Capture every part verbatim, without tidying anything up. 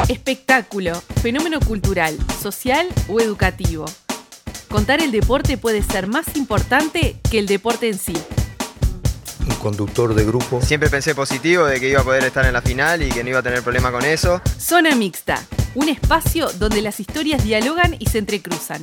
Espectáculo, fenómeno cultural, social o educativo. Contar el deporte puede ser más importante que el deporte en sí. Un conductor de grupo. Siempre pensé positivo de que iba a poder estar en la final y que no iba a tener problema con eso. Zona Mixta, un espacio donde las historias dialogan y se entrecruzan.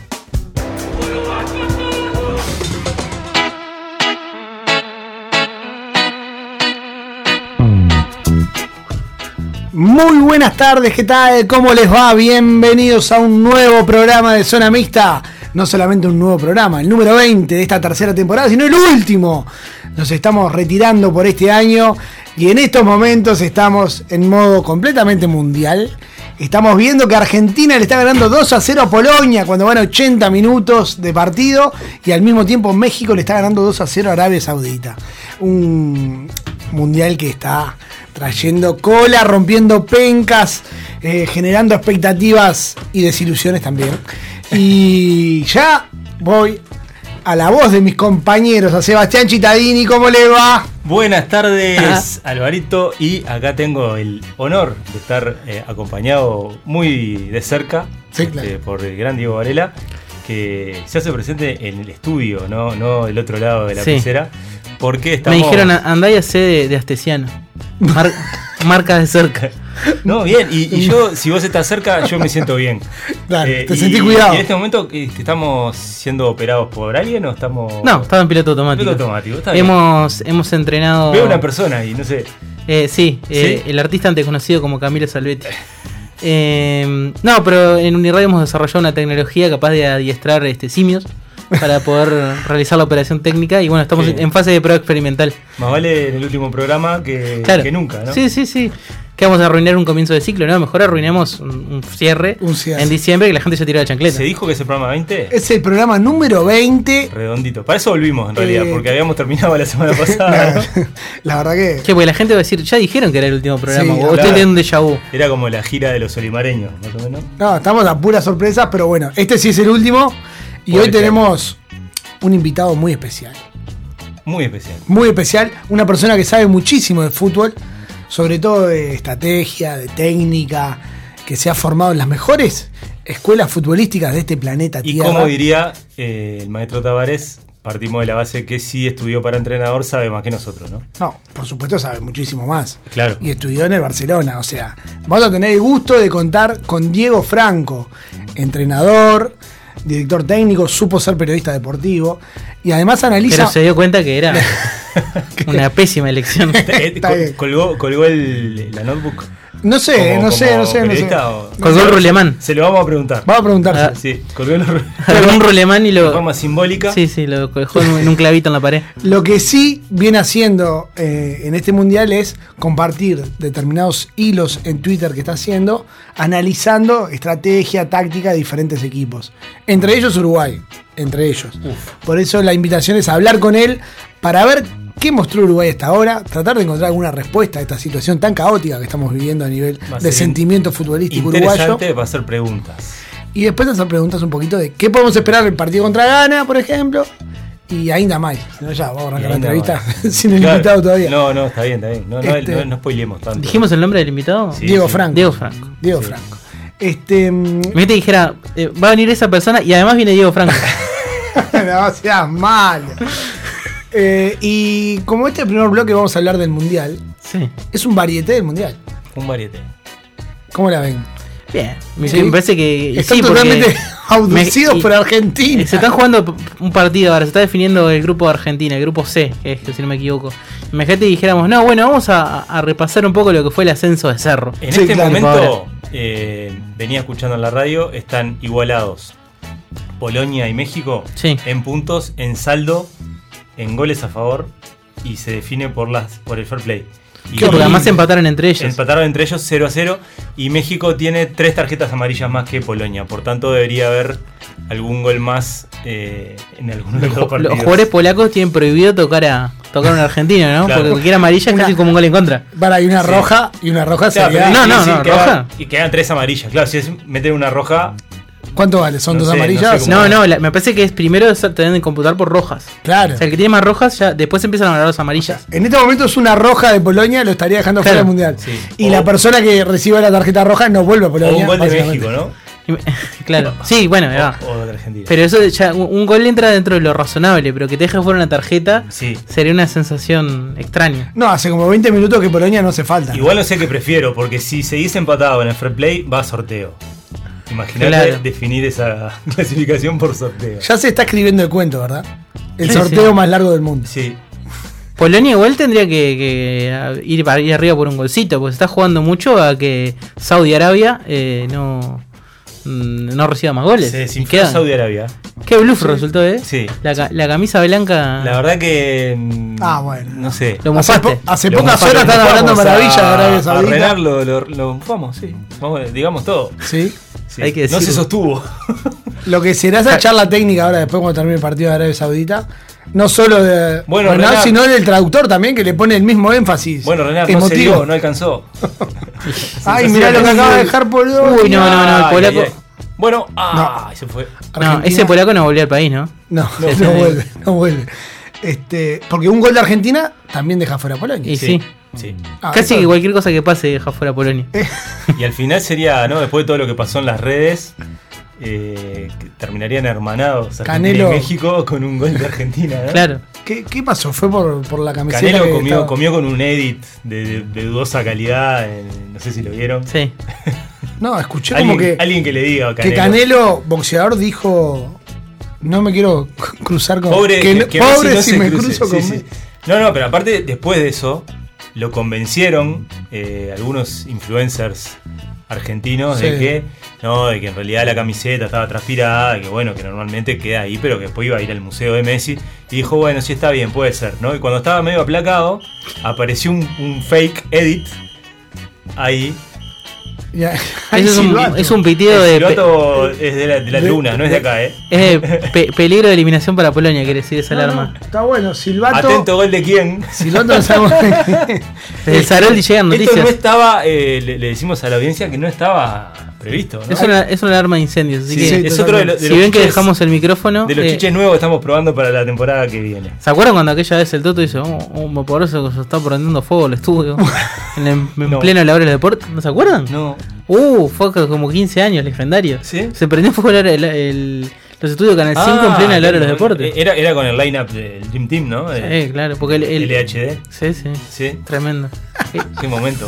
Muy buenas tardes, ¿qué tal? ¿Cómo les va? Bienvenidos a un nuevo programa de Zona Mixta. No solamente un nuevo programa, el número veinte de esta tercera temporada, sino el último. Nos estamos retirando por este año y en estos momentos estamos en modo completamente mundial. Estamos viendo que Argentina le está ganando dos a cero a Polonia cuando van ochenta minutos de partido, y al mismo tiempo México le está ganando dos a cero a Arabia Saudita. Un mundial que está trayendo cola, rompiendo pencas, eh, generando expectativas y desilusiones también. Y ya voy a la voz de mis compañeros, a Sebastián Cittadini. ¿Cómo le va? Buenas tardes, Ajá. Alvarito, y acá tengo el honor de estar eh, acompañado muy de cerca Sí, este, claro. por el gran Diego Varela, que se hace presente en el estudio, no, no del otro lado de la Sí. pecera, porque estamos... Me dijeron, andá y hacé de, de Astesiano. Mar- marca de cerca. No, bien, y, y yo, si vos estás cerca, yo me siento bien. Claro, te y, sentí cuidado. Y en este momento, este, ¿estamos siendo operados por alguien o estamos...? No, estaba en piloto automático. Piloto automático, está bien. Hemos, hemos entrenado. Veo una persona y no sé... Eh, sí, eh, ¿Sí? el artista antes conocido como Camilo Salvetti. Eh, no, pero en Uniradio hemos desarrollado una tecnología capaz de adiestrar este, simios para poder realizar la operación técnica. Y bueno, estamos Sí. en fase de prueba experimental. Más vale en el último programa que, Claro. que nunca, ¿no? Sí, sí, sí. Que vamos a arruinar un comienzo de ciclo, ¿no? Mejor arruinemos un, un cierre Un cierre. en diciembre, que la gente ya tiró la chancleta. ¿Se dijo que es el programa veinte? Es el programa número veinte. Redondito. Para eso volvimos, en realidad, Eh, porque habíamos terminado la semana pasada, ¿no? La verdad que... Que porque la gente va a decir, ya dijeron que era el último programa, Sí, o claro. estoy teniendo un déjà vu. Era como la gira de los olimareños, más o menos. No, estamos a puras sorpresas, pero bueno, este sí es el último. Y Por hoy este tenemos un invitado muy especial. Muy especial. Muy especial, una persona que sabe muchísimo de fútbol, sobre todo de estrategia, de técnica, que se ha formado en las mejores escuelas futbolísticas de este planeta Y Tierra. como diría eh, el maestro Tavares, partimos de la base que si estudió para entrenador sabe más que nosotros, ¿no? No, por supuesto sabe muchísimo más. Claro. Y estudió en el Barcelona, o sea, vamos a tener el gusto de contar con Diego Franco, entrenador, director técnico, supo ser periodista deportivo y además analiza... Pero se dio cuenta que era una pésima elección. Eh, Está col- bien. colgó, colgó el, la notebook. No sé, como- no sé, como no sé, no sé. periodista o- Colgó el rulemán. Se lo vamos a preguntar. Vamos a preguntarse. Ah, Sí, colgó el Agarró un rulemán y de lo. forma simbólica. Sí, sí, lo dejó en un- en un clavito en la pared. Lo que sí viene haciendo eh, en este mundial es compartir determinados hilos en Twitter que está haciendo, analizando estrategia, táctica de diferentes equipos. Entre ellos Uruguay, entre ellos. Por eso la invitación es a hablar con él para ver qué mostró Uruguay hasta ahora, tratar de encontrar alguna respuesta a esta situación tan caótica que estamos viviendo a nivel Va a de ser sentimiento futbolístico uruguayo. Interesante para hacer preguntas. Y después hacer preguntas un poquito de qué podemos esperar del partido contra Ghana, por ejemplo. Y ainda más. Si no, ya vamos a arrancar la Ainda entrevista sin el Claro. invitado todavía. No, no, está bien, está bien. No, no, Este- no, no spoilemos tanto. ¿Dijimos el nombre del invitado? Sí. Diego Franco. Diego Franco. Diego Sí. Franco. Este. mm, Me te dijera, eh, va a venir esa persona y además viene Diego Franco. no seas malo. Eh, y como este primer bloque vamos a hablar del mundial, Sí. es un varieté del mundial. Un variete. ¿Cómo la ven? Bien. Me, Sí. me parece que. Están sí, porque totalmente abducidos me- y- por Argentina. Se están jugando p- un partido ahora, se está definiendo el grupo de Argentina, el grupo C, que es, que si no me equivoco. Imagínate y dijéramos, no, bueno, vamos a, a repasar un poco lo que fue el ascenso de Cerro. En Sí, este claro. momento, eh, venía escuchando en la radio, están igualados Polonia y México Sí. en puntos, en saldo, en goles a favor, y se define por las por el fair play. Y Que porque además empataron entre ellos. empataron entre ellos cero a cero, y México tiene tres tarjetas amarillas más que Polonia, por tanto debería haber algún gol más eh, en alguno de los dos Los partidos. jugadores polacos tienen prohibido tocar a tocar a un argentino, ¿no? Claro. Porque cualquier amarilla es Una- casi como un gol en contra. Para, hay una Sí. roja y una roja Claro, sería. pero No, quiere no, decir no, que roja. haga- y quedan tres amarillas. Claro, si es meter una roja, ¿Cuánto vale? ¿Son No dos sé, no amarillas? sé No, cómo- no, la- me parece que es primero se te deben computar por rojas. Claro. O sea, el que tiene más rojas, ya después empiezan a valorar las amarillas. En este momento es una roja de Polonia, lo estaría dejando Claro. fuera del mundial. Sí. Y O- la persona que reciba la tarjeta roja no vuelve a O Polonia. un gol de básicamente. México, ¿no? Y me- claro, sí, bueno, ahí va. O, o de Argentina. Pero eso ya, un un gol entra dentro de lo razonable, pero que te deje fuera una tarjeta Sí. sería una sensación extraña. No, hace como veinte minutos que Polonia no hace falta. Igual no sé qué prefiero, porque si seguís empatado en el free play, va a sorteo. Imagínate Claro. definir esa clasificación por sorteo. Ya se está escribiendo el cuento, ¿verdad? El Sí, sorteo sí. más largo del mundo. Sí. Polonia igual tendría que, que ir para ir arriba por un golcito, porque se está jugando mucho a que Saudi Arabia eh, no, mm, no reciba más goles. Se Y desinfló quedan- Saudi Arabia. Qué bluff resultó, ¿eh? Sí. La, ca- la camisa blanca. La verdad que. mm, Ah, bueno. No sé. Lo Hace, mofaste. po- hace Lo pocas mofamos, horas están lo hablando mofamos maravillas de a- Arabia A Saudita. Renard lo, lo, lo mofamos, sí. Vamos, digamos todo. Sí. Sí. Hay que no se decirlo. sostuvo. Lo que será esa charla técnica ahora, después cuando termine el partido de Arabia Saudita, no solo de Bueno, Renard, Renard- sino del traductor también, que le pone el mismo énfasis. Bueno, Renard no se emotivo. dio, no alcanzó. Ay, mirá lo que acaba de dejar Polonia. Uy, no, no, no, el Ay, polaco. ay, ay. Bueno, ah, se fue. No, Argentina- ese polaco no volvió al país, ¿no? No, Sí, no, sí. vuelve, no vuelve. Este, porque un gol de Argentina también deja fuera a Polonia. Y sí. Sí. Ah, Casi eso- que cualquier cosa que pase deja fuera a Polonia. Y al final sería, ¿no? Después de todo lo que pasó en las redes, eh, que terminarían hermanados Argentina Canelo- y México con un gol de Argentina, ¿no? Claro. ¿Qué, qué pasó? ¿Fue por, por la camiseta? Canelo que comió, estaba- comió con un edit de, de- de dudosa calidad, en- no sé si lo vieron. Sí. No, escuché Alguien, como que, alguien que le diga a que Canelo. Canelo, boxeador, dijo: no me quiero cruzar con. Pobre, que que- no- que pobre Messi no si se me cruce. cruzo Sí, con. sí. Messi. No, no, pero aparte, después de eso, lo convencieron eh, algunos influencers argentinos de Sí. que no, de que en realidad la camiseta estaba transpirada, que bueno, que normalmente queda ahí, pero que después iba a ir al museo de Messi. Y dijo, bueno, sí está bien, puede ser, ¿no? Y cuando estaba medio aplacado, apareció un, un fake edit ahí. Ya, ahí Eso es un, silbato. es un pitido El de. silbato es de la, de la de- luna, no es de acá, ¿eh? pe- es de pe- peligro de eliminación para Polonia, quiere decir esa No, alarma. no, está bueno, silbato. Atento, gol de quién. Silbato no sabemos. Desde el Saroldi llegan Esto noticias. no estaba, eh, le, le decimos a la audiencia que no estaba previsto, ¿no? Es una, es una alarma de incendios. Así Sí, que, sí, es otro de, los- de si los ven que chiches- dejamos el micrófono. de los eh, chiches nuevos que estamos probando para la temporada que viene. ¿Se acuerdan cuando aquella vez el Toto dice, oh, oh, por eso que se está prendiendo fuego el estudio? en el- en No. pleno la hora del deporte. ¿No se acuerdan? No. Uh, fue hace como quince años, legendario. ¿Sí? Se prendió fuego el, el- el- los estudios de Canal cinco en plena la hora de los deportes. Era, era con el lineup del Dream Team, ¿no? De Sí, claro, porque el, el- L H D. Sí, sí, Sí. tremendo. Eh, Qué momento.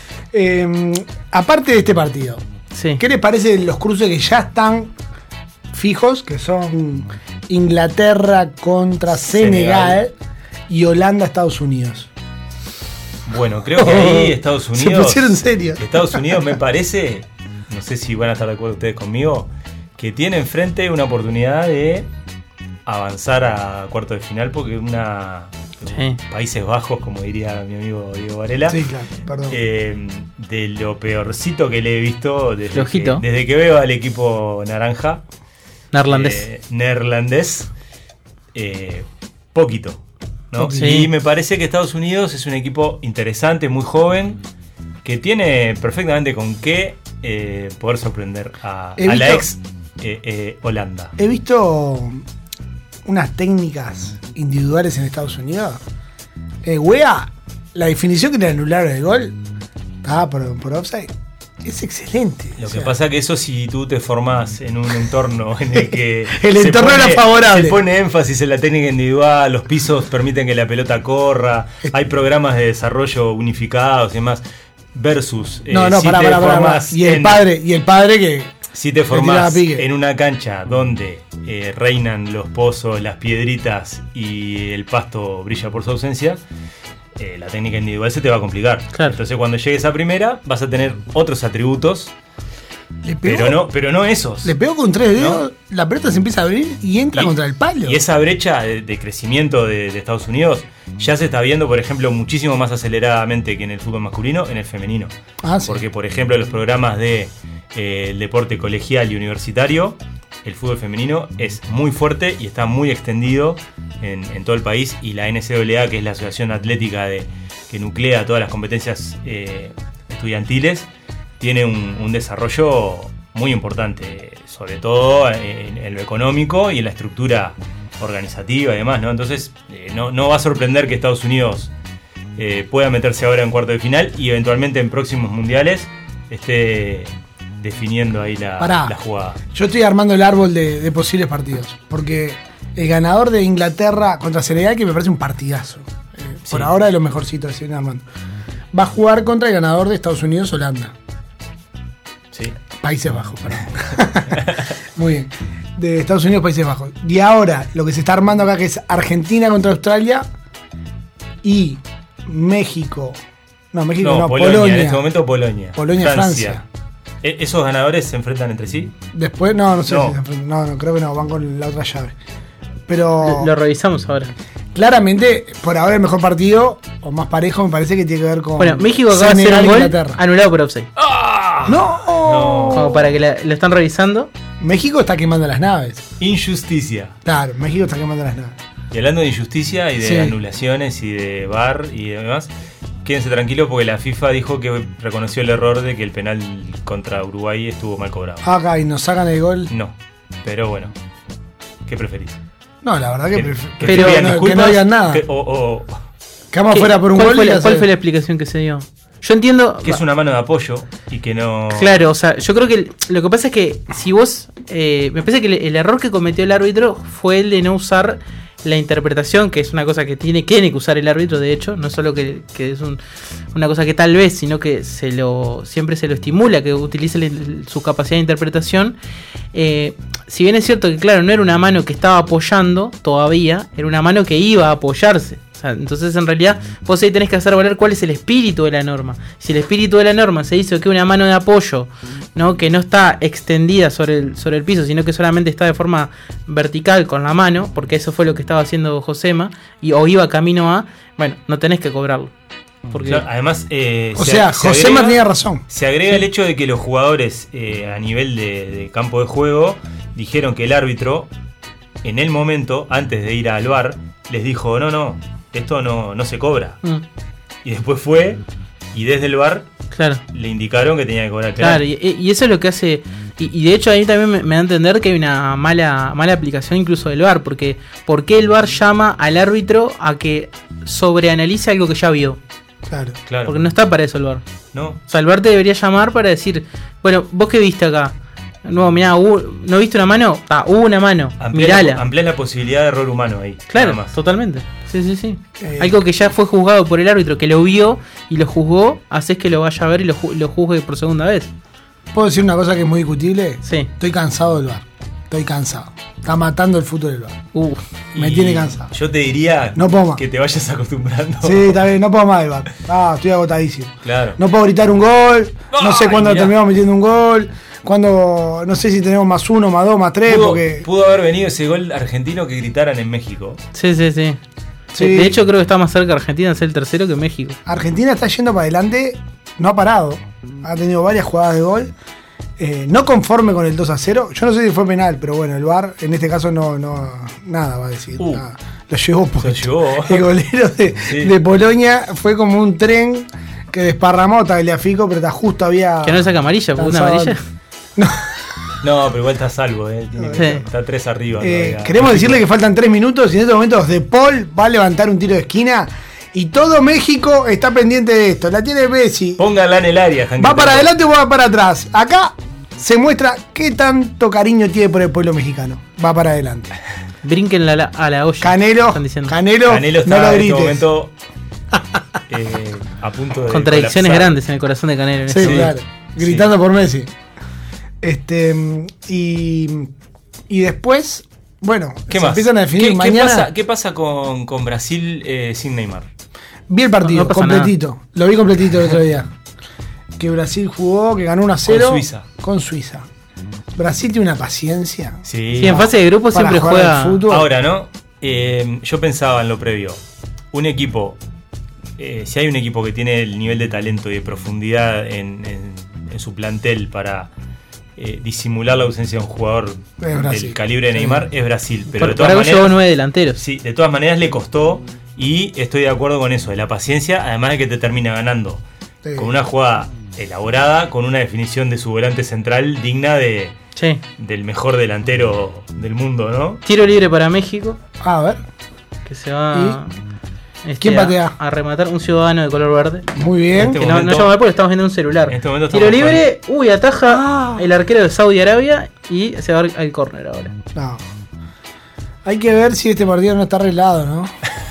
Eh, aparte de este partido, Sí. ¿qué les parece los cruces que ya están fijos? Que son Inglaterra contra Senegal, Senegal. y Holanda, Estados Unidos. Bueno, creo que ahí Estados Se Unidos. pusieron serios. Estados Unidos me parece, no sé si van a estar de acuerdo ustedes conmigo, que tiene enfrente una oportunidad de avanzar a cuarto de final porque una Sí. Países Bajos, como diría mi amigo Diego Varela, Sí, claro, perdón. eh, de lo peorcito que le he visto desde, que, Flojito. desde que veo al equipo naranja Neerlandés. eh, neerlandés, eh, poquito, ¿no? Sí. Y me parece que Estados Unidos es un equipo interesante, muy joven, que tiene perfectamente con qué eh, poder sorprender a, He a la visto- ex eh, eh, Holanda. He visto unas técnicas individuales en Estados Unidos. Eh, Wea, la definición que le anularon el gol, ah, por, por offside, es excelente. Lo O que sea, pasa que eso si tú te formas en un entorno en el que El se entorno era favorable. se pone énfasis en la técnica individual, los pisos permiten que la pelota corra, hay programas de desarrollo unificados y demás, versus eh, no, no, si pará, te pará, pará, pará. formas Y el en- padre, y el padre que. si te tiraba formás pique. en una cancha donde eh, reinan los pozos, las piedritas y el pasto brilla por su ausencia, eh, la técnica individual se te va a complicar. Claro. Entonces cuando llegues a primera vas a tener otros atributos, Le pegó, pero no, pero no esos. le pegó con tres dedos, la pelota se empieza a abrir y entra Y- contra el palo. Y esa brecha de, de crecimiento de, de Estados Unidos ya se está viendo, por ejemplo, muchísimo más aceleradamente que en el fútbol masculino, en el femenino. Ah, sí. Porque, por ejemplo, los programas de eh, el deporte colegial y universitario, el fútbol femenino es muy fuerte y está muy extendido en, en todo el país. Y la N C A A, que es la asociación atlética de, que nuclea todas las competencias eh, estudiantiles, tiene un, un desarrollo muy importante, sobre todo en, en lo económico y en la estructura organizativa y demás, ¿no? Entonces, eh, no, no va a sorprender que Estados Unidos eh, pueda meterse ahora en cuarto de final y eventualmente en próximos mundiales esté definiendo ahí la, Pará. la jugada. Yo estoy armando el árbol de, de posibles partidos. Porque el ganador de Inglaterra contra Senegal, que me parece un partidazo. Eh, por Sí. ahora de los mejorcitos, así, nada más. Va a jugar contra el ganador de Estados Unidos-Holanda. Sí. Países Bajos, perdón. Muy bien. De Estados Unidos, Países Bajos. Y ahora, lo que se está armando acá, que es Argentina contra Australia y México. No, México No, no, Polonia, Polonia. en este momento Polonia. Polonia, Francia. E- ¿Esos ganadores se enfrentan entre sí? Después, no, no sé No. si se enfrentan. No, no, creo que no, van con la otra llave. Pero Lo, lo revisamos ahora. claramente, por ahora el mejor partido, o más parejo, me parece que tiene que ver con. Bueno, México acaba de hacer Senegal un e gol Inglaterra. anulado por offside. ¡No! No. Como para que la- lo están revisando. México está quemando las naves. Injusticia. Claro, México está quemando las naves. Y hablando de injusticia y de Sí. anulaciones y de V A R y demás, quédense tranquilos porque la FIFA dijo que reconoció el error de que el penal contra Uruguay estuvo mal cobrado. Acá y nos sacan el gol. No, pero bueno, ¿qué preferís? No, la verdad que, ¿Que- pref- que pero- te pidan no, que disculpas? no digan nada. Que- o, o- Quedamos ¿Qué- fuera por un ¿cuál gol. Fue y la, ya ¿Cuál se- fue la explicación que se dio? Yo entiendo. que es una mano de apoyo y que no... Claro, o sea, yo creo que el- lo que pasa es que si vos. eh, me parece que el, el error que cometió el árbitro fue el de no usar la interpretación, que es una cosa que tiene, tiene que usar el árbitro, de hecho, no solo que, que es un- una cosa que tal vez, sino que se lo siempre se lo estimula, que utilice el- su capacidad de interpretación. Eh, si bien es cierto que, claro, no era una mano que estaba apoyando todavía, era una mano que iba a apoyarse. O sea, entonces, en realidad, vos ahí tenés que hacer valer cuál es el espíritu de la norma. Si el espíritu de la norma se hizo que una mano de apoyo, ¿no? Que no está extendida sobre el, sobre el piso, sino que solamente está de forma vertical con la mano, porque eso fue lo que estaba haciendo Josema, y, o iba camino a, bueno, no tenés que cobrarlo. Porque Claro, además... eh, O se- sea, se Josema agrega- tenía razón. Se agrega el hecho de que los jugadores eh, a nivel de, de campo de juego dijeron que el árbitro, en el momento, antes de ir al V A R, les dijo, no, no, esto no, no se cobra. Mm, Y después fue, y desde el V A R claro. le indicaron que tenía que cobrar el penal. Claro, y, y eso es lo que hace. Y, y de hecho, ahí también me, me da a entender que hay una mala, mala aplicación incluso del V A R. Porque ¿por qué el V A R llama al árbitro a que sobreanalice algo que ya vio? Claro. Claro. Porque no está para eso el V A R. ¿No? O sea, el V A R te debería llamar para decir: bueno, ¿vos qué viste acá? No, mirá, hubo- ¿no viste una mano? Ah, hubo una mano. Ampliás Mirala. la, ampliás la posibilidad de error humano ahí. Claro, nada más. totalmente. Sí, sí, sí. Eh, Algo que ya fue juzgado por el árbitro, que lo vio y lo juzgó, haces que lo vaya a ver y lo, ju- lo juzgue por segunda vez. ¿Puedo decir una cosa que es muy discutible? Sí. Estoy cansado del V A R. Estoy cansado. Está matando el fútbol del V A R. Uh, Me Y tiene cansado. Yo te diría No puedo más. que te vayas acostumbrando. Sí, está bien, no puedo más del V A R. Ah, estoy agotadísimo. Claro. No puedo gritar un gol. No sé Ay, cuándo mirá. terminamos metiendo un gol. Cuando, no sé si tenemos más uno, más dos, más tres. Pudo, Porque pudo haber venido ese gol argentino que gritaran en México. sí, sí, sí. Sí. De hecho, creo que está más cerca Argentina de ser el tercero que México. Argentina está yendo para adelante. No ha parado. Ha tenido varias jugadas de gol. Eh, no conforme con el dos a cero. Yo no sé si fue penal, pero bueno, el V A R en este caso no, no nada va a decir. Uh. Nada. Lo llevó porque Lo llevó. el golero de, Sí. de Polonia fue como un tren que desparramó a Tagliafico, pero está justo había. Que no le saca amarilla, porque una lanzado- amarilla. No, pero igual está a salvo, eh. Tiene que- Sí. Está tres arriba. Eh, todavía. queremos decirle que faltan tres minutos y en estos momentos De Paul va a levantar un tiro de esquina y todo México está pendiente de esto. La tiene Messi. Póngala en el área, Hanky ¿Va para Tempo. adelante o va para atrás? Acá se muestra qué tanto cariño tiene por el pueblo mexicano. Va para adelante. Brinquen la, a la olla. Canelo, están diciendo. Canelo, Canelo no está lo en este grites. momento eh, a punto de. Contradicciones colapsar. grandes en el corazón de Canelo. en Sí, este momento. claro. Gritando por Messi. Este y, y después, bueno, ¿Qué se más? empiezan a definir ¿Qué, qué mañana. pasa, qué pasa con, con Brasil eh, sin Neymar? Vi el partido No, no pasa completito. Lo vi completito el otro día. Que Brasil jugó, que ganó uno a cero. Con Suiza. Con Suiza. Brasil tiene una paciencia. Sí. Sí, en fase de grupo para siempre jugar juega. al fútbol. Ahora, ¿no? Eh, yo pensaba en lo previo. Un equipo, eh, si hay un equipo que tiene el nivel de talento y de profundidad en, en- en su plantel para eh, disimular la ausencia de un jugador Es Brasil. del calibre de Neymar, es Brasil. Pero Por, de por todas algo maneras, llevó nueve delanteros. sí, de todas maneras le costó y estoy de acuerdo con eso, de la paciencia, además de que te termina ganando Sí. con una jugada elaborada con una definición de su volante central digna de Sí. del mejor delantero del mundo, ¿no? Tiro libre para México, A ver, que se va este, ¿Quién patea? A, a rematar un ciudadano de color verde. muy bien. Este Que no, no momento- llama mal porque estamos viendo un celular. En este momento Tiro estamos libre, uy, ataja Ah. el arquero de Saudi Arabia y se va al, al córner ahora. No. Hay que ver si este partido no está arreglado, ¿no?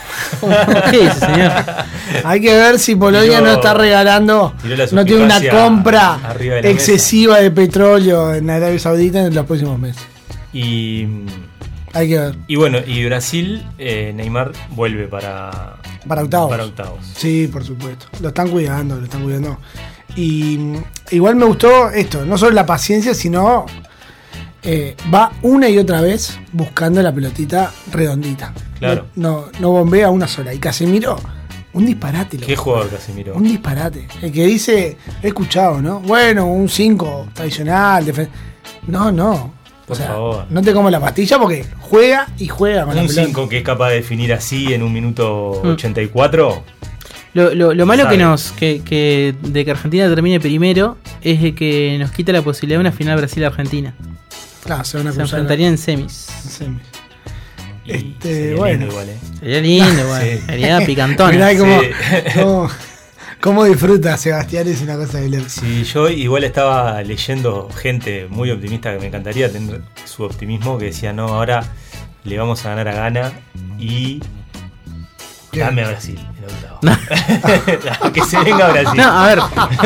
¿Qué dice, señor? Hay que ver si Polonia Tiró- no está regalando, tiró la no tiene una suspicacia compra arriba de la excesiva de petróleo en Arabia Saudita en los próximos meses. Y, Hay que ver. y bueno, y Brasil, eh, Neymar vuelve para, Para octavos. para octavos. Sí, por supuesto. Lo están cuidando, lo están cuidando. Y mm, igual me gustó esto, no solo la paciencia, sino eh, va una y otra vez buscando la pelotita redondita. Claro. No, no bombea una sola. Y Casemiro, un disparate. ¿Qué loco. jugador Casemiro? Un disparate. El que dice, he escuchado, ¿no? Bueno, un cinco tradicional. defen- No, no. Por o sea, favor. no te como la pastilla porque juega y juega con la Un pelota. cinco que es capaz de definir así en un minuto Mm. ochenta y cuatro. Lo, lo, lo malo Sabe. que nos que, que de que Argentina termine primero es de que nos quita la posibilidad de una final Brasil-Argentina. Claro, se van a Se cruzar. enfrentarían en semis. semis. Y Este, sería bueno. lindo igual, ¿eh? Sería lindo, bueno. Sí. Sería picantón. Mirá cómo, Sí. cómo, cómo disfruta Sebastián, es una cosa de loco. Sí, yo igual estaba leyendo gente muy optimista que me encantaría tener su optimismo, que decía, no, ahora le vamos a ganar a Ghana y Bien. dame a Brasil en octavo. Que se venga a Brasil. No, a ver.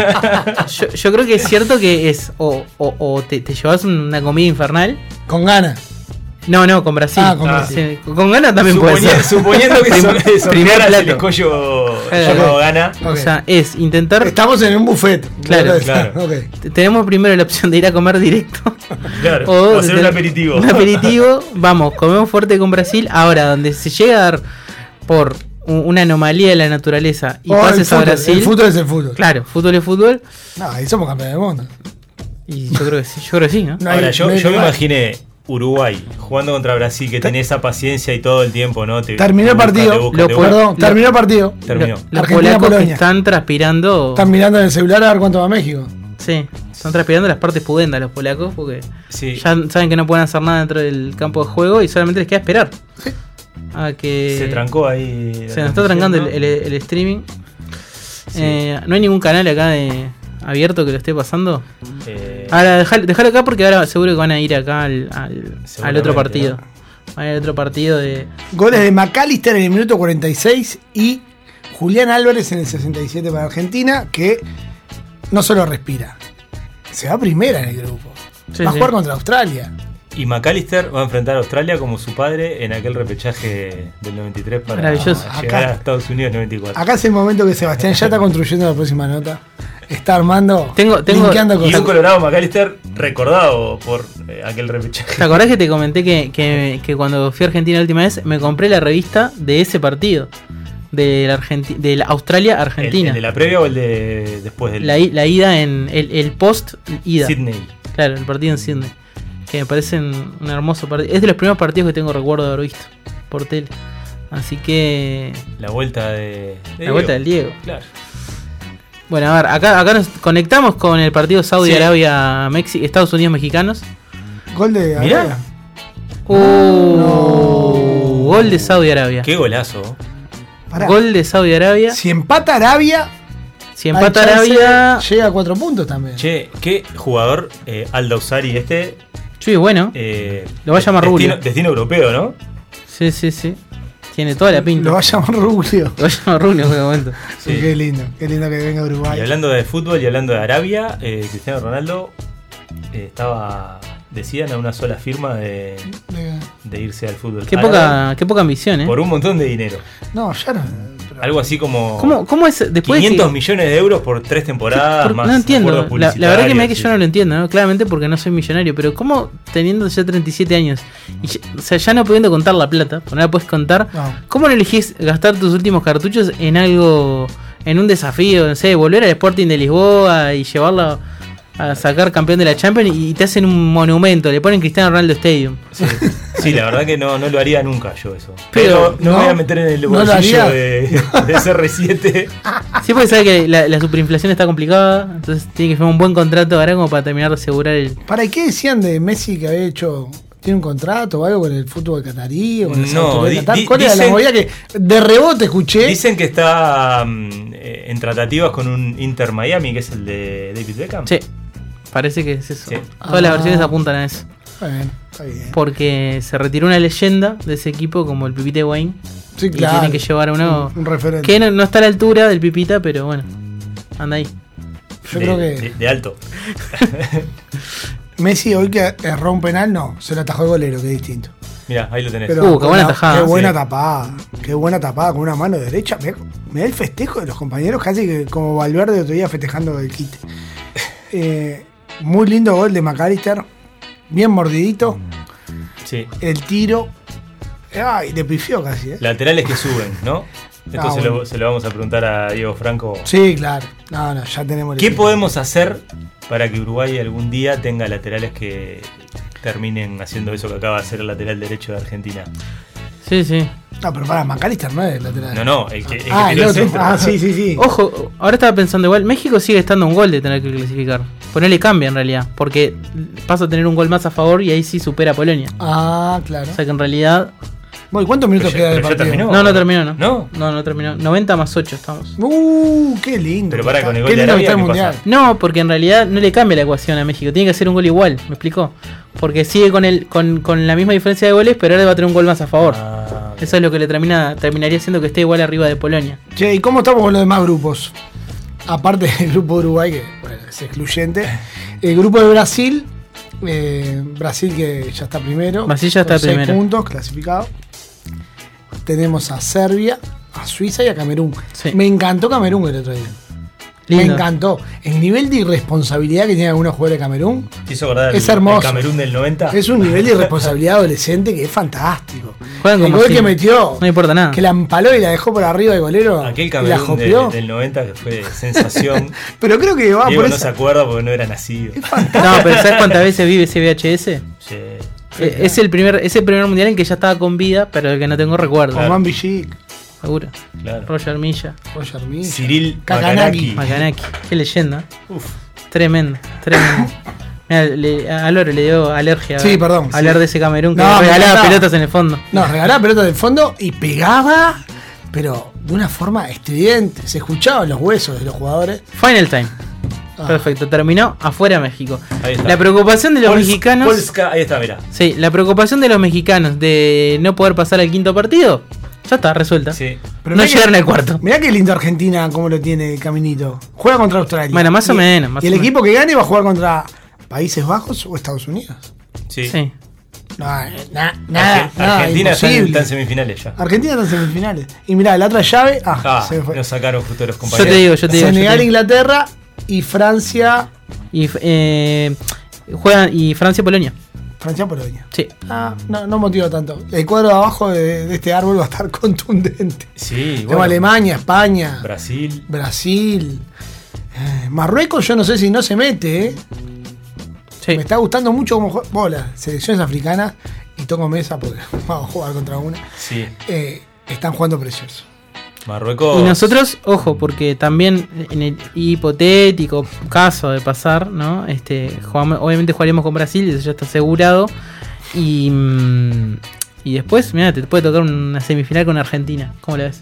Yo, yo creo que es cierto que es o, o, o te, te llevas una comida infernal. Con ganas. No, no, con Brasil. Ah, con Sí, con ganas también puede Suponia- ser. suponiendo que Prim- son, primer sortearas el plato. escollo Eh, llamado Ghana. O Ok. sea, es intentar. Estamos en un buffet. Claro, ¿no? claro. Ok. t- Tenemos primero la opción de ir a comer directo. Claro, O o hacer de un tener- aperitivo. Un aperitivo. Vamos, comemos fuerte con Brasil. Ahora, donde se llega a dar por u- una anomalía de la naturaleza y Oh, el pases a fútbol, Brasil. El fútbol es el fútbol. Claro, fútbol es fútbol. No, ahí somos campeones del mundo. Y yo creo que sí, yo creo que sí, ¿no? No hay- Ahora, yo, no hay yo me rival. imaginé Uruguay jugando contra Brasil, que tiene esa paciencia y todo el tiempo, ¿no? Te- Terminó el te busca, partido. te busca, Lo te puedo- busca. Perdón, lo- terminó el partido. Terminó. Los, los Argentina, polacos que Polonia. están transpirando. Están mirando en el celular a ver cuánto va México. Sí, están transpirando las partes pudendas los polacos porque Sí. ya saben que no pueden hacer nada dentro del campo de juego y solamente les queda esperar. A que Se trancó ahí. la Se nos está trancando el, transmisión, el- el streaming. Sí. Eh, no hay ningún canal acá de abierto que lo esté pasando. ¿no? Eh, Ahora dejalo, dejalo acá porque ahora seguro que van a ir acá al, al- al Seguramente, otro partido. ¿no? Van a ir al otro partido de. Goles de McAllister en el minuto cuarenta y seis y Julián Álvarez en el sesenta y siete para Argentina, que no solo respira, se va primera en el grupo. Sí, va a sí. jugar contra Australia. Y McAllister va a enfrentar a Australia como su padre en aquel repechaje del noventa y tres para Maravilloso. llegar Acá. a Estados Unidos noventa y cuatro. Acá es el momento que Sebastián ya está construyendo la próxima nota. Está armando, Tengo- tengo- linkeando Y cosas. un Colorado McAllister recordado por eh, aquel repechaje. ¿Te acordás que te comenté que, que, que cuando fui a Argentina la última vez me compré la revista de ese partido? De la, Argenti- de la ¿El, Australia-Argentina. el de la previa o el de después del La, i- la ida en. El, el post-ida. Sydney? Claro, el partido en Sydney. Que me parece un, un hermoso partido. Es de los primeros partidos que tengo recuerdo de haber visto por tele. Así que. La vuelta de, de La vuelta del Diego. Claro. Bueno, a ver, acá, acá nos conectamos con el partido Saudi Sí. Arabia, México, Estados Unidos mexicanos. Gol de Mirá. Arabia. Uh, Gol de Saudi Arabia. Qué golazo. Pará. Gol de Saudi Arabia. Si empata Arabia, Si empata hay chance, Arabia. llega a cuatro puntos también. Che, qué jugador eh, Alda Usari este. Sí, bueno. eh, Lo va a llamar destino, Rubio. destino europeo, ¿no? Sí, sí, sí. Tiene toda la pinta. Lo va a llamar Rubio. Lo va a llamar Rubio en este momento. Sí. Qué lindo, qué lindo que venga Y Uruguay. hablando de fútbol y hablando de Arabia, eh, Cristiano Ronaldo eh, estaba, decían, a una sola firma de, De- de irse al fútbol. Qué árabe poca, qué poca ambición, ¿eh? Por un montón de dinero. No, ya no. pero- Algo así como ¿Cómo, ¿Cómo es después de quinientos que- millones de euros por tres temporadas Por- más no entiendo, acuerdos la, la verdad que me da que publicitarios, yo no lo entiendo, ¿no? Claramente porque no soy millonario, pero ¿cómo teniendo ya treinta y siete años, y ya, o sea, ya no pudiendo contar la plata, porque no la puedes contar, No. ¿cómo no elegís gastar tus últimos cartuchos en algo, en un desafío, no sé, volver al Sporting de Lisboa y llevarlo a sacar campeón de la Champions y te hacen un monumento, le ponen Cristiano Ronaldo Stadium. Sí, sí, la verdad que no, no lo haría nunca yo eso. Pero, Pero no, no, me voy a meter en el no lo bolsillo haría. de, de C R siete. Sí, porque sabe que la, la superinflación está complicada, entonces tiene que firmar un buen contrato ahora como para terminar de asegurar el... ¿Para qué decían de Messi que había hecho... ¿Tiene un contrato o algo con el fútbol catarí o con el No, Sauter de di- Qatar? di- ¿Cuál era la dicen- movida que de rebote escuché? Dicen que está mm, eh, en tratativas con un Inter Miami, que es el de David Beckham. Sí, parece que es eso. Sí. Todas las Ah. versiones apuntan a eso. Bueno, está bien. Porque se retiró una leyenda de ese equipo como el Pipita Wayne. Sí, Y claro. tienen que llevar a uno Un, un referente. que no, no está a la altura del Pipita, pero bueno, anda ahí. Yo de, creo que de, de alto. Messi hoy que erró un penal, no, se lo atajó el golero, que es distinto. Mira, ahí lo tenés. Pero Uh, qué con buena una- tajada. Qué buena Sí. tapada. Qué buena tapada con una mano derecha. Me, me da el festejo de los compañeros, casi que como Valverde otro día festejando el kit. Eh, muy lindo gol de McAllister. Bien mordidito. Sí. El tiro. Ay, le pifió casi, ¿eh? Laterales que suben, ¿no? Esto Ah, se, bueno. lo, se lo vamos a preguntar a Diego Franco. Sí, claro. No, no, ya tenemos el ¿Qué equipo. podemos hacer para que Uruguay algún día tenga laterales que terminen haciendo eso que acaba de hacer el lateral derecho de Argentina? Sí, sí. No, pero para McAllister no es lateral. No, no, el que, el que Ah, el tiró el otro. centro. Ah, sí, sí, sí. Ojo, ahora estaba pensando igual, México sigue estando a un gol de tener que clasificar. Pues no le cambia en realidad, porque pasa a tener un gol más a favor y ahí sí supera a Polonia. Ah, claro. O sea que en realidad... Bueno, ¿y cuántos minutos Pero ya- queda del pero ya partido? terminó. No, no terminó, ¿no? ¿No? No, no terminó. noventa más ocho estamos. Uh, qué lindo. Pero pará, que con el está. gol Qué de lindo que Arabia, está el ¿qué mundial. pasa? No, porque en realidad no le cambia la ecuación a México. Tiene que hacer un gol igual, ¿me explicó? Porque sigue con el con, con la misma diferencia de goles, pero ahora va a tener un gol más a favor. Ah, Eso es lo que le termina terminaría siendo que esté igual arriba de Polonia. Che, ¿y cómo estamos con los demás grupos? Aparte del grupo de Uruguay, que bueno, es excluyente. El grupo de Brasil. eh, Brasil que ya está primero. Brasil ya está con seis primero. puntos, clasificado. Tenemos a Serbia, a Suiza y a Camerún. Sí. Me encantó Camerún el otro día. Me Lindo. encantó. El nivel de irresponsabilidad que tienen algunos jugadores de Camerún ¿te hizo acordar Es el, hermoso. el Camerún del noventa? es un nivel de irresponsabilidad adolescente que es fantástico. Juegan El como gol si- que metió, No me importa nada. que la empaló y la dejó por arriba del golero. Aquel y la Camerún jopeó. de- del noventa que fue sensación. Pero creo que va Diego por no esa. se acuerda porque no era nacido. No, pero ¿sabes cuántas veces vive ese V H S? Sí. Eh, Es el primer es el primer mundial en que ya estaba con vida, pero del que no tengo recuerdo. Omar Villic, Seguro. Claro. Roger Milla, Roger Milla, Cyril Kakanaki. Makanaki. Makanaki. Qué leyenda. Uf. Tremendo, tremendo. Mirá, le- a Lore le dio alergia Sí, perdón, hablar sí. de ese Camerún que No, me regalaba encantaba. pelotas en el fondo. No, regalaba pelota del fondo y pegaba, pero de una forma estridente. Se escuchaban los huesos de los jugadores. Final time. Ah. Perfecto, terminó afuera México. Ahí está. La preocupación de los Pols- mexicanos. Polska, ahí está, mira. Sí, la preocupación de los mexicanos de no poder pasar al quinto partido, ya está resuelta. Sí. Pero no mirá que- llegaron al cuarto. Mirá qué lindo Argentina, cómo lo tiene el caminito. Juega contra Australia. Bueno, más o Y- menos, más y el o equipo que gane va a jugar contra Países Bajos o Estados Unidos. Sí. Sí. No, na- nada, Arge- nada, Argentina está en, imposible. está en semifinales ya. Argentina está en semifinales. Y mirá, la otra llave. Ah, Ah, se me fue. nos sacaron justo los Yo compañeros. te digo, yo te digo. yo te Senegal, digo. Inglaterra y Francia. Y, eh, juegan y Francia Polonia. Francia, Polonia. Sí. Ah, no, no motiva tanto. El cuadro de abajo de, de este árbol va a estar contundente. Sí, Tenemos bueno. Alemania, España, Brasil. Brasil. eh, Marruecos, yo no sé si no se mete, ¿eh? Sí. Me está gustando mucho cómo juega. Bola, selecciones africanas y toco mesa porque vamos a jugar contra una. Sí. Eh, están jugando precioso. Marruecos. Y nosotros, ojo, porque también en el hipotético caso de pasar, ¿no? Este, jugamos- obviamente jugaremos con Brasil, eso ya está asegurado. Y, mm, y después, mira, te puede tocar una semifinal con Argentina. ¿Cómo la ves?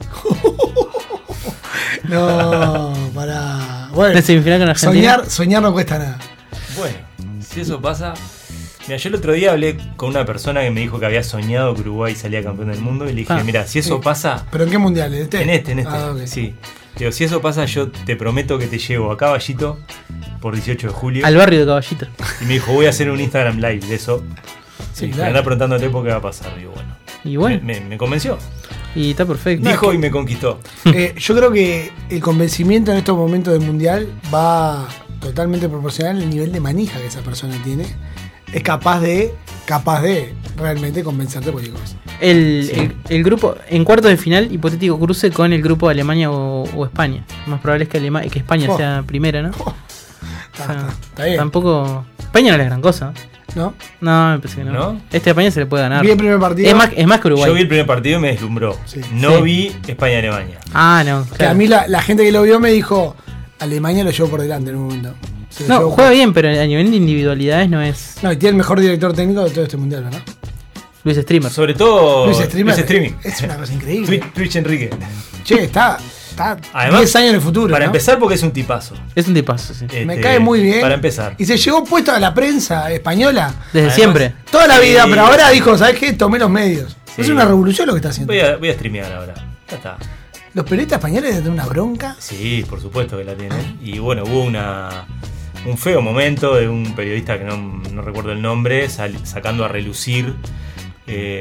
No, para. Bueno, Una semifinal con Argentina. soñar, soñar no cuesta nada. Bueno, si eso pasa. Mira, yo el otro día hablé con una persona que me dijo que había soñado que Uruguay salía campeón del mundo. Y le dije, Ah, mira, si eso sí. pasa. ¿Pero en qué mundial? ¿En este? En este, en este. Ah, ok. Sí. Digo, si eso pasa, yo te prometo que te llevo a Caballito por dieciocho de julio. Al barrio de Caballito. Y me dijo, voy a hacer un Instagram live de eso. Sí, y claro. anda preguntándote por qué va a pasar. Digo, bueno. Y bueno, Me, me- me convenció. y está perfecto. Dijo y me conquistó. Eh, yo creo que el convencimiento en estos momentos del mundial va totalmente proporcional al nivel de manija que esa persona tiene. Es capaz de, capaz de realmente convencerte de cualquier cosa. El, Sí. el, el grupo, en cuartos de final, hipotético cruce con el grupo de Alemania o, o España. Lo más probable es que, Alema- que España Oh. sea primera, ¿no? Oh, O sea, está, está. Está bien. Tampoco. España no es la gran cosa. ¿No? No, me parece que no. ¿No? Este España se le puede ganar. Vi el primer partido. Es más, es más que Uruguay. Yo vi el primer partido y me deslumbró. Sí. No Sí. vi España-Alemania. Ah, no. Que claro. a mí la, la gente que lo vio me dijo, Alemania lo llevó por delante en un momento. Se lo No, llevó juega por- bien, pero a nivel de individualidades no es. No, y tiene el mejor director técnico de todo este mundial, ¿verdad? Luis Streamer. Sobre todo Luis Streamer. Luis Streaming. Es una cosa increíble. Twitch, Twitch Enrique. Che, está, está Además, diez años en el futuro, Para ¿no? empezar, porque es un tipazo. Es un tipazo, sí. Me Este, cae muy bien. Para empezar. Y se llegó puesto a la prensa española Desde Además- siempre. toda la Sí. vida, pero ahora dijo, ¿sabes qué? Tomé los medios. Sí. Es una revolución lo que está haciendo. Voy a, voy a streamear ahora. Ya está. Los periodistas españoles deben tener una bronca. Sí, por supuesto que la tienen. Y bueno, hubo una un feo momento de un periodista que no, no recuerdo el nombre, sal- sacando a relucir eh,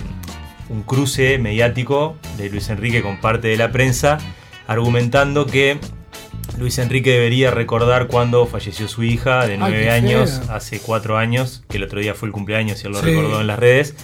un cruce mediático de Luis Enrique con parte de la prensa, argumentando que Luis Enrique debería recordar cuando falleció su hija de Ay, nueve qué años, feo. hace cuatro años, que el otro día fue el cumpleaños y él lo Sí. recordó en las redes.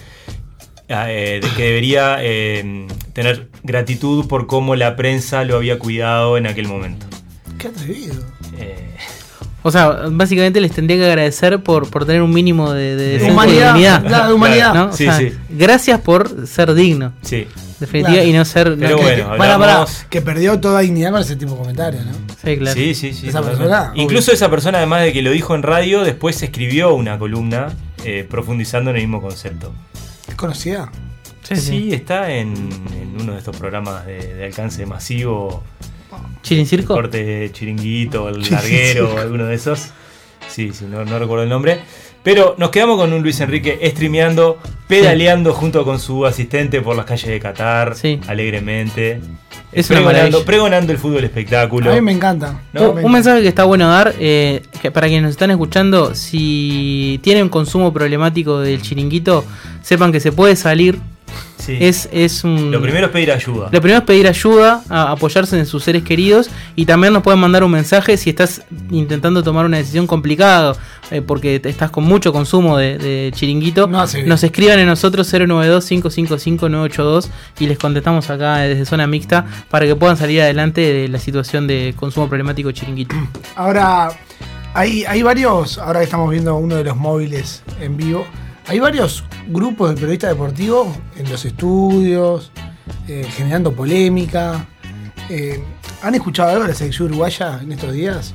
Eh, de que debería eh, tener gratitud por cómo la prensa lo había cuidado en aquel momento. Qué atrevido. Eh, O sea, básicamente les tendría que agradecer por, por tener un mínimo de, de, decencia y Humanidad, dignidad. claro, de humanidad. ¿No? O Sí, sea, sí. Gracias por ser digno, sí, definitiva, Claro. y no ser. Pero no- bueno, Para, para, hablamos- que perdió toda dignidad con ese tipo de comentarios, ¿no? Sí, claro. sí, sí, sí, Esa totalmente. persona, obvio. Incluso esa persona, además de que lo dijo en radio, después escribió una columna eh, profundizando en el mismo concepto. ¿Es conocida? Sí, Sí, sí. está en, en uno de estos programas de, de alcance masivo, Chilin Circo. corte chiringuito, el Sí, larguero, sí. alguno de esos. Sí, sí, no, no recuerdo el nombre. Pero nos quedamos con un Luis Enrique streameando, pedaleando junto con su asistente por las calles de Qatar, Sí. alegremente. Es una pregonando, maravilla. pregonando el fútbol espectáculo. A mí me encanta. No, un, Me un mensaje que está bueno dar, eh, que para quienes nos están escuchando, si tienen consumo problemático del chiringuito, sepan que se puede salir. Sí. Es, es un... Lo primero es pedir ayuda. Lo primero es pedir ayuda, a apoyarse en sus seres queridos, y también nos pueden mandar un mensaje si estás intentando tomar una decisión complicada eh, porque te- estás con mucho consumo de, de chiringuito. No hace bien. Nos escriban en nosotros cero nueve dos, cinco cinco cinco, nueve ocho dos y les contestamos acá desde Zona Mixta para que puedan salir adelante de la situación de consumo problemático de chiringuito. Ahora, hay, hay varios, ahora que estamos viendo uno de los móviles en vivo, hay varios grupos de periodistas deportivos en los estudios, eh, generando polémica. Eh, ¿Han escuchado algo de la selección uruguaya en estos días?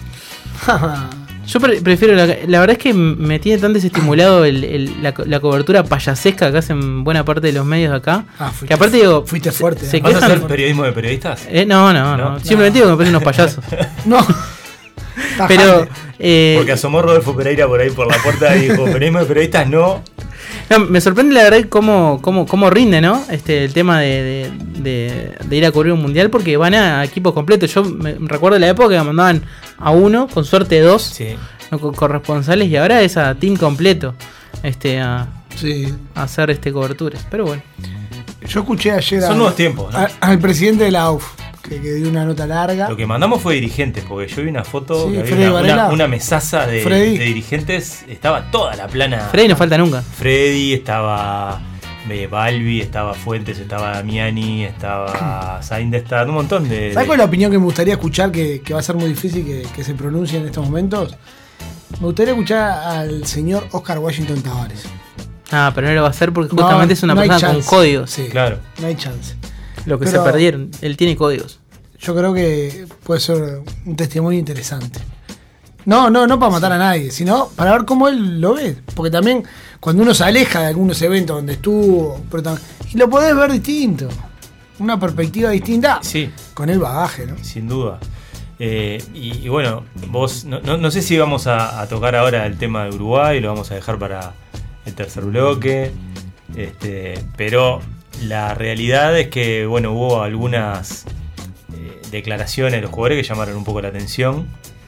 Yo pre- prefiero, la, la verdad es que me tiene tan desestimulado el- el- la, co- la cobertura payasesca que hacen buena parte de los medios de acá. Ah, fuiste- que aparte digo, fuiste se- fuerte, se ¿eh? ¿Vas a quejan- hacer periodismo de periodistas? Eh, no, no, no, ¿No? Simplemente digo que me parecen unos payasos. No. Pero. Tajante. eh, Porque asomó Rodolfo Pereira por ahí por la puerta y dijo, periodismo de periodistas no. no, me sorprende la verdad cómo, cómo, cómo rinde, ¿no? Este, el tema de, de, de- de ir a cubrir un mundial porque van a equipos completos. Yo me recuerdo la época que mandaban a uno, con suerte dos, Sí. ¿no? con corresponsales, y ahora es a team completo este, a, Sí. a hacer este coberturas. Pero bueno. Yo escuché ayer a- Son nuevos tiempos, ¿no? a- al presidente de la U F, que, que dio una nota larga. Lo que mandamos fue dirigentes, porque yo vi una foto, Sí, que había Freddy una, Varela. una, una mesaza de, Freddy. de dirigentes, estaba toda la plana. Freddy no falta nunca. Freddy, estaba eh, Balbi, estaba Fuentes, estaba Damiani, estaba Saindestad, un montón de... ¿Sabes de- cuál es la opinión que me gustaría escuchar, que, que va a ser muy difícil que, que se pronuncie en estos momentos? Me gustaría escuchar al señor Oscar Washington Tavares. Ah, pero no lo va a hacer porque No, justamente es una no hay persona con chance. códigos. Sí, Claro. no hay chance. Lo que Pero- se perdieron. Él tiene códigos. Yo creo que puede ser un testimonio interesante. No, no, no para matar a nadie, sino para ver cómo él lo ve. Porque también cuando uno se aleja de algunos eventos donde estuvo, protagon- y lo podés ver distinto. Una perspectiva distinta Sí, con el bagaje, ¿no? sin duda. Eh, y, y bueno, vos, no, no, no sé si vamos a, a tocar ahora el tema de Uruguay, lo vamos a dejar para el tercer bloque, este, pero la realidad es que, bueno, hubo algunas eh, declaraciones de los jugadores que llamaron un poco la atención.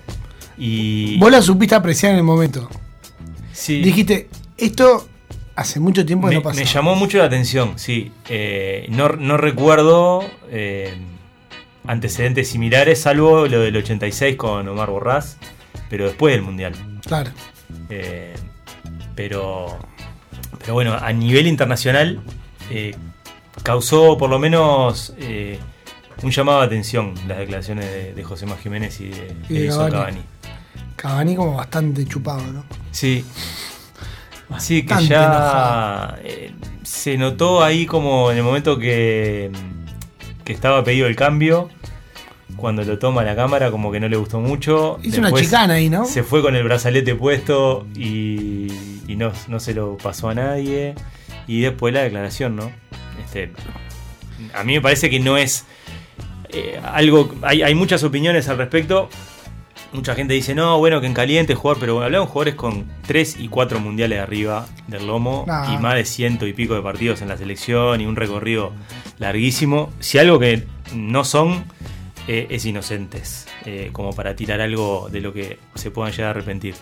Y Vos la supiste apreciar en el momento. sí, Dijiste, esto hace mucho tiempo que me, no pasaba. me llamó mucho la atención, sí. Eh, no, no recuerdo eh, antecedentes similares, salvo lo del ochenta y seis con Omar Borrás, pero después del Mundial. Claro. Eh, pero, pero bueno, a nivel internacional eh, causó por lo menos eh, un llamado de atención las declaraciones de, de José Má Jiménez y de, Y de Edison Cavani. Cavani. Cavani como bastante chupado, ¿no? Sí. Sí, que Bastante ya eh, se notó ahí como en el momento que, que estaba pedido el cambio, cuando lo toma la cámara como que no le gustó mucho. Hizo una Después chicana ahí, ¿no? Se fue con el brazalete puesto y, y no, no se lo pasó a nadie. Y después la declaración, ¿no? Este, a mí me parece que no es eh, algo... Hay, hay muchas opiniones al respecto. Mucha gente dice, no, bueno, que en caliente jugar, pero bueno, hablamos de jugadores con tres y cuatro mundiales arriba del lomo nah. y más de ciento y pico de partidos en la selección y un recorrido larguísimo. Si algo que no son eh, es inocentes, eh, como para tirar algo de lo que se puedan llegar a arrepentir.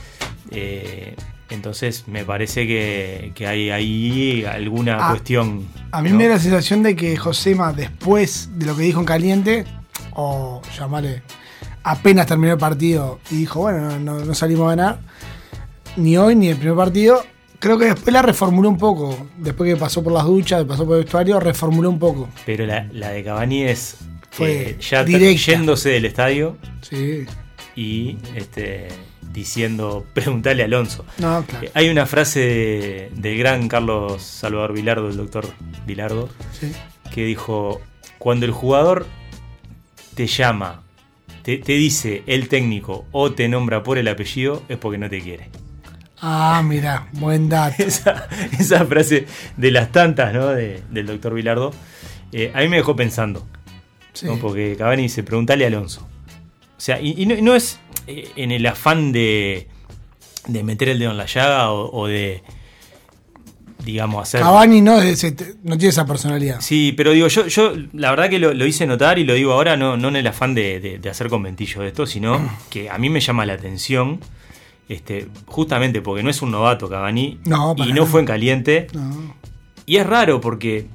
Eh, entonces me parece que, que hay ahí alguna ah, cuestión. A mí ¿no? me da la sensación de que Josema, después de lo que dijo en caliente, o llamarle... apenas terminó el partido y dijo, bueno, no, no salimos a ganar, ni hoy ni el primer partido. Creo que después la reformuló un poco. Después que pasó por las duchas, pasó por el vestuario, reformuló un poco. Pero la, la de Cavani es Fue eh, ya directa. yéndose del estadio Sí. y este, diciendo, preguntale a Alonso. No, claro. Eh, hay una frase de- del gran Carlos Salvador Vilardo, el doctor Vilardo, Sí. que dijo, cuando el jugador te llama, te, te dice el técnico o te nombra por el apellido, es porque no te quiere. Ah, mira, buen dato. Esa, esa frase de las tantas, ¿no? de, del doctor Vilardo, eh, a mí me dejó pensando. Sí. ¿no? Porque Cavani dice, preguntale a Alonso. O sea, y, y no, no es eh, en el afán de, de meter el dedo en la llaga o, o de, digamos, hacer... Cavani no, es ese- no tiene esa personalidad. Sí, pero digo, yo, yo la verdad que lo, lo hice notar y lo digo ahora, no, no en el afán de, de, de hacer conventillo de esto, sino que a mí me llama la atención, este, justamente porque no es un novato Cavani No, para y no nada. fue en caliente. No. Y es raro porque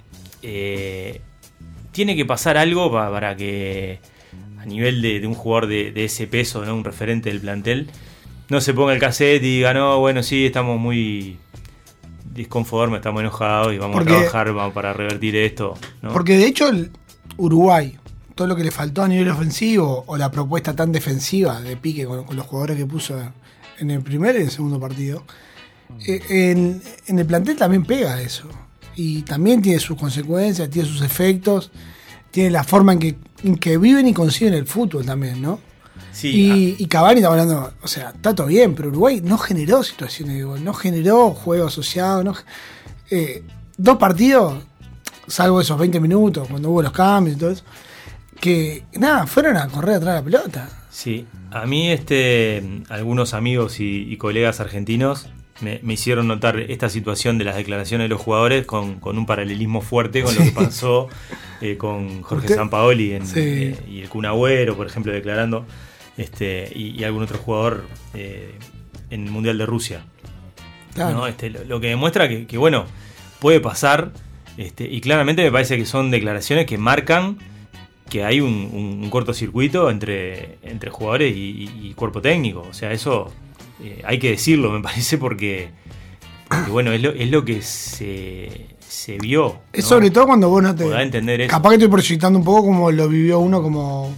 eh, tiene que pasar algo pa- para que a nivel de, de un jugador de, de ese peso, ¿no? Un referente del plantel, no se ponga el cassette y diga, no, bueno, sí, estamos muy disconformes, estamos enojados y vamos Porque- a trabajar vamos para revertir esto, ¿no? Porque de hecho el Uruguay, todo lo que le faltó a nivel ofensivo o la propuesta tan defensiva de Pique con, con los jugadores que puso en el primer y en el segundo partido, eh, en, en el plantel también pega eso. Y también tiene sus consecuencias, tiene sus efectos, tiene la forma en que, en que viven y conciben el fútbol también, ¿no? Sí, Y, y Cavani está hablando, o sea, está todo bien, pero Uruguay no generó situaciones de gol, no generó juego asociado, no, eh, dos partidos, salvo esos veinte minutos, cuando hubo los cambios y todo eso, que nada, fueron a correr atrás de la pelota. sí. A mí este, algunos amigos y, y colegas argentinos me, me hicieron notar esta situación de las declaraciones de los jugadores con, con un paralelismo fuerte con lo que pasó eh, con Jorge Usted- Sampaoli en, Sí. eh, y el Kun Agüero, por ejemplo, declarando, este, y, y algún otro jugador eh, en el Mundial de Rusia. Claro. ¿no? Este, lo, lo que demuestra que, que, bueno, puede pasar, este, y claramente me parece que son declaraciones que marcan que hay un, un, un cortocircuito entre, entre jugadores y, y- y cuerpo técnico. O sea, eso eh, hay que decirlo, me parece, porque, porque bueno, es lo, es lo que se, se vio. Es ¿no? sobre todo cuando vos no te... Podrá entender eso. Capaz que estoy proyectando un poco como lo vivió uno como,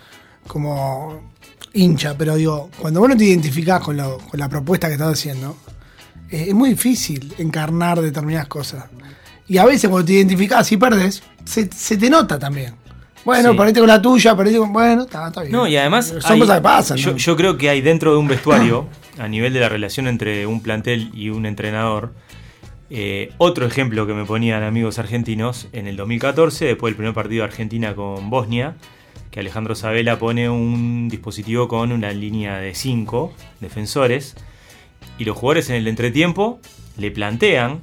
como hincha, pero digo, cuando vos no te identificás con, lo- con la propuesta que estás haciendo, eh, es muy difícil encarnar determinadas cosas. Y a veces cuando te identificás y perdés, se, se te nota también. Bueno, Sí. perdiste con la tuya, perdiste con... Bueno, está, está bien. No, y además Son hay- cosas que pasan. yo, ¿no? yo creo que hay dentro de un vestuario, a nivel de la relación entre un plantel y un entrenador, eh, otro ejemplo que me ponían amigos argentinos, en el dos mil catorce, después del primer partido de Argentina con Bosnia, que Alejandro Sabela pone un dispositivo con una línea de cinco defensores, y los jugadores en el entretiempo le plantean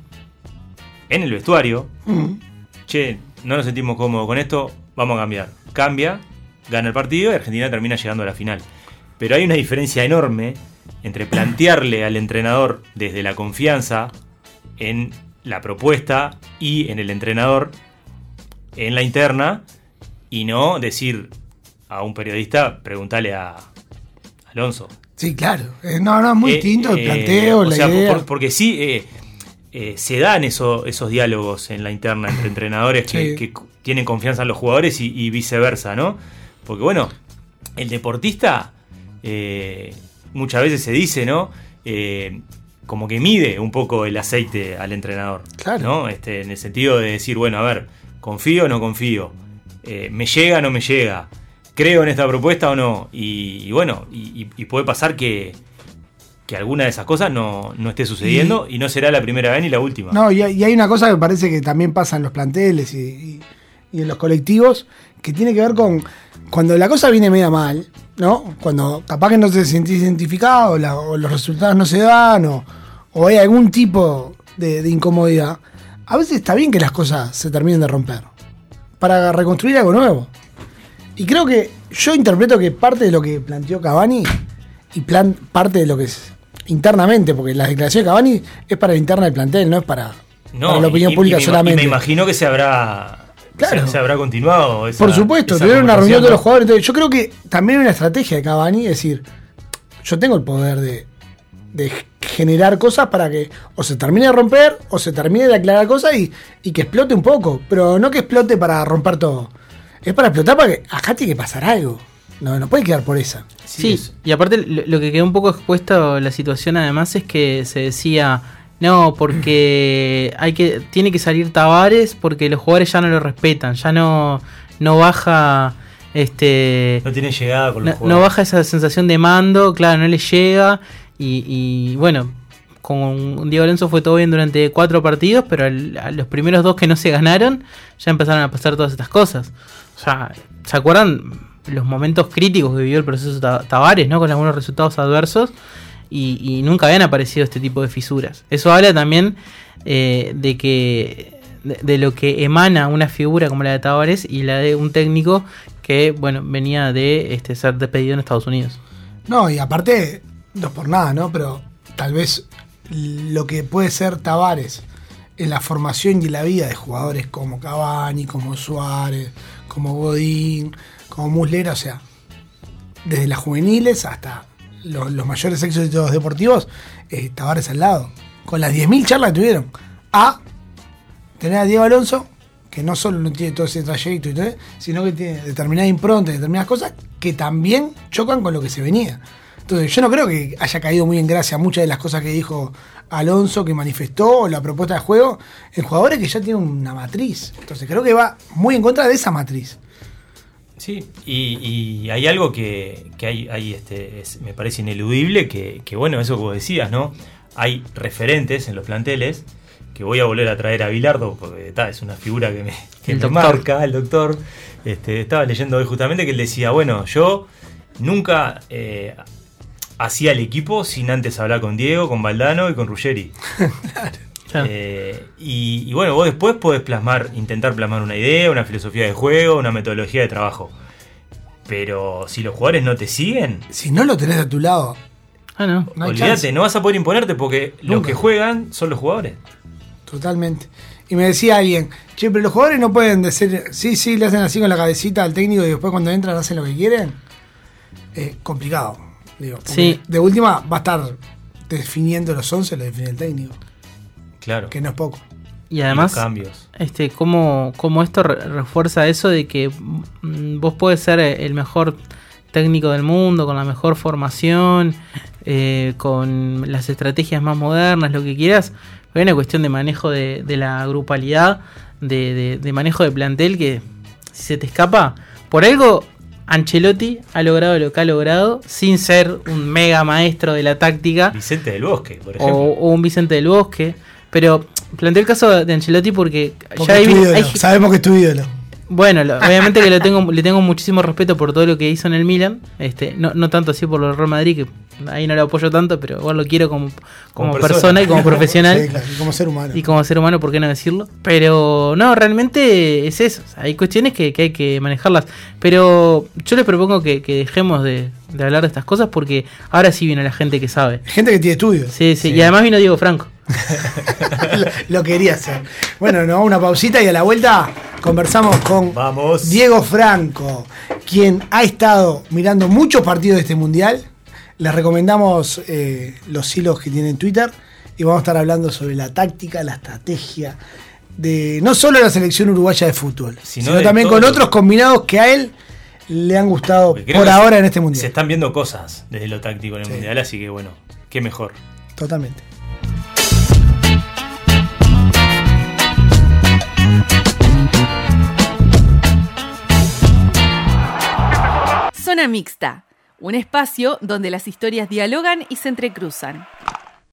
en el vestuario, Mm. che, no nos sentimos cómodos con esto, vamos a cambiar. Cambia, gana el partido y Argentina termina llegando a la final. Pero hay una diferencia enorme entre plantearle al entrenador desde la confianza en la propuesta y en el entrenador en la interna, y no decir a un periodista, preguntale a Alonso. Sí, claro. Eh, no, no, es muy Eh, distinto el eh, planteo, o la sea, idea. por- porque sí, eh, eh, se dan eso- esos diálogos en la interna entre entrenadores que, Sí. que cu- tienen confianza en los jugadores y, y viceversa, ¿no? Porque bueno, el deportista, eh, muchas veces se dice, ¿no? Eh, como que mide un poco el aceite al entrenador. Claro. ¿No? Este, en el sentido de decir, bueno, a ver, confío o no confío. Eh, ¿Me llega o no me llega? ¿Creo en esta propuesta o no? Y, y bueno, y, y puede pasar que, que alguna de esas cosas no, no esté sucediendo y, y no será la primera vez ni la última. No, y, y hay una cosa que parece que también pasa en los planteles y, y, y en los colectivos, que tiene que ver con cuando la cosa viene media mal, ¿no? Cuando capaz que no te sentís identificado, la, o los resultados no se dan, o, o hay algún tipo de, de incomodidad, a veces está bien que las cosas se terminen de romper, para reconstruir algo nuevo. Y creo que yo interpreto que parte de lo que planteó Cavani y plan, parte de lo que es internamente, porque la declaración de Cavani es para la interna del plantel, no es para, no, para la opinión y, pública y me, solamente. Y me imagino que se habrá... Claro. Se, se habrá continuado esa, por supuesto, esa tuvieron una reunión de los ¿no? jugadores. Entonces, yo creo que también hay una estrategia de Cavani, es decir, yo tengo el poder de, de generar cosas para que o se termine de romper o se termine de aclarar cosas y, y que explote un poco, pero no que explote para romper todo. Es para explotar para que acá tiene que pasar algo. No, no puede quedar por esa. Sí, sí, y aparte lo, lo que quedó un poco expuesto la situación además es que se decía... No, porque hay que tiene que salir Tavares porque los jugadores ya no lo respetan, ya no, no baja este no tiene llegada con los no, jugadores. No baja esa sensación de mando, claro, no le llega y, y bueno, con Diego Alonso fue todo bien durante cuatro partidos, pero al, a los primeros dos que no se ganaron ya empezaron a pasar todas estas cosas. O sea, ¿se acuerdan los momentos críticos que vivió el proceso Tavares, ¿no? Con algunos resultados adversos. Y, y nunca habían aparecido este tipo de fisuras. Eso habla también eh, de que de, de lo que emana una figura como la de Tavares y la de un técnico que bueno venía de este, ser despedido en Estados Unidos. No, y aparte, no por nada, ¿no? Pero tal vez lo que puede ser Tavares en la formación y la vida de jugadores como Cavani, como Suárez, como Godín, como Muslera, o sea, desde las juveniles hasta Los, los mayores éxitos deportivos, eh, Tavares al lado, con las diez mil charlas que tuvieron, a tener a Diego Alonso, que no solo no tiene todo ese trayecto y todo, sino que tiene determinada impronta, determinadas cosas que también chocan con lo que se venía. Entonces yo no creo que haya caído muy en gracia muchas de las cosas que dijo Alonso, que manifestó, o la propuesta de juego en jugadores que ya tienen una matriz. Entonces creo que va muy en contra de esa matriz. Sí, y, y hay algo que, que hay, hay este, es, me parece ineludible, que, que bueno, eso que vos decías, ¿no? Hay referentes en los planteles, que voy a volver a traer a Bilardo, porque ta, es una figura que me, que me marca, el doctor. Este, estaba leyendo hoy justamente que él decía, bueno, yo nunca eh, hacía el equipo sin antes hablar con Diego, con Valdano y con Ruggeri. Claro. Eh, y, y bueno, vos después podés plasmar, intentar plasmar una idea, una filosofía de juego, una metodología de trabajo. Pero si los jugadores no te siguen, si no lo tenés a tu lado, ah, no. no hay olvídate, chance. no vas a poder imponerte porque Nunca. Los que juegan son los jugadores. Totalmente. Y me decía alguien, che, pero los jugadores no pueden decir, sí, sí, le hacen así con la cabecita al técnico y después cuando entran hacen lo que quieren. Eh, complicado. Digo, sí. De última va a estar definiendo los once, lo define el técnico. Claro. Que no es poco. Y además, y los cambios. este, cómo, cómo esto re- refuerza eso de que mm, vos podés ser el mejor técnico del mundo, con la mejor formación, eh, con las estrategias más modernas, lo que quieras. Pero hay una cuestión de manejo de, de la grupalidad, de, de, de manejo de plantel que si se te escapa, por algo Ancelotti ha logrado lo que ha logrado sin ser un mega maestro de la táctica. Vicente del Bosque, por ejemplo. O, o un Vicente del Bosque. Pero planteé el caso de Ancelotti porque, Porque ya es tu hay, ídolo. hay- Sabemos que es tu ídolo. bueno, lo- obviamente que lo tengo, le tengo muchísimo respeto por todo lo que hizo en el Milan. Este, no, no tanto así por lo del Real Madrid, que ahí no lo apoyo tanto, pero igual lo quiero como, como, Como persona. persona y como profesional. Sí, claro, y como ser humano. Y como ser humano, ¿por qué no decirlo? Pero no, realmente es eso. O sea, hay cuestiones que, que hay que manejarlas. Pero yo les propongo que, que dejemos de, de hablar de estas cosas porque ahora sí viene la gente que sabe. Gente que tiene estudios. Sí, sí, Sí. y además vino Diego Franco. lo, lo quería hacer. Bueno, nos vamos a una pausita y a la vuelta conversamos con Vamos. Diego Franco, quien ha estado mirando muchos partidos de este mundial. Les recomendamos eh, los hilos que tiene en Twitter y vamos a estar hablando sobre la táctica, la estrategia de no solo la selección uruguaya de fútbol, Sino sino de también todo con lo otros que- combinados que a él le han gustado Porque creo por que ahora se, en este mundial. Se están viendo cosas desde lo táctico en el Sí. mundial, así que bueno, qué mejor. Totalmente. Zona Mixta, un espacio donde las historias dialogan y se entrecruzan.